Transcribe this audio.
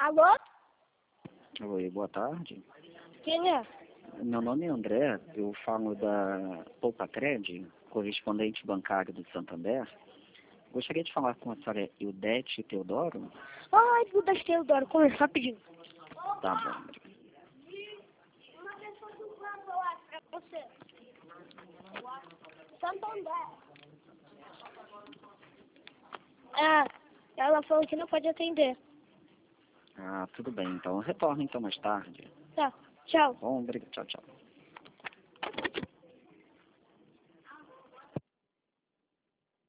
Alô? Oi, boa tarde. Quem é? Meu nome é André, eu falo da Poupa-Cred, correspondente bancário do Santander. Gostaria de falar com a senhora Ildete Teodoro. Oi, Duda Teodoro, conversa rapidinho. Tá bom. Uma pessoa do banco, eu acho, pra você. Santander. Ela falou que não pode atender. Ah, tudo bem, então eu retorno então mais tarde. Tá, tchau. Bom, obrigado, tchau, tchau.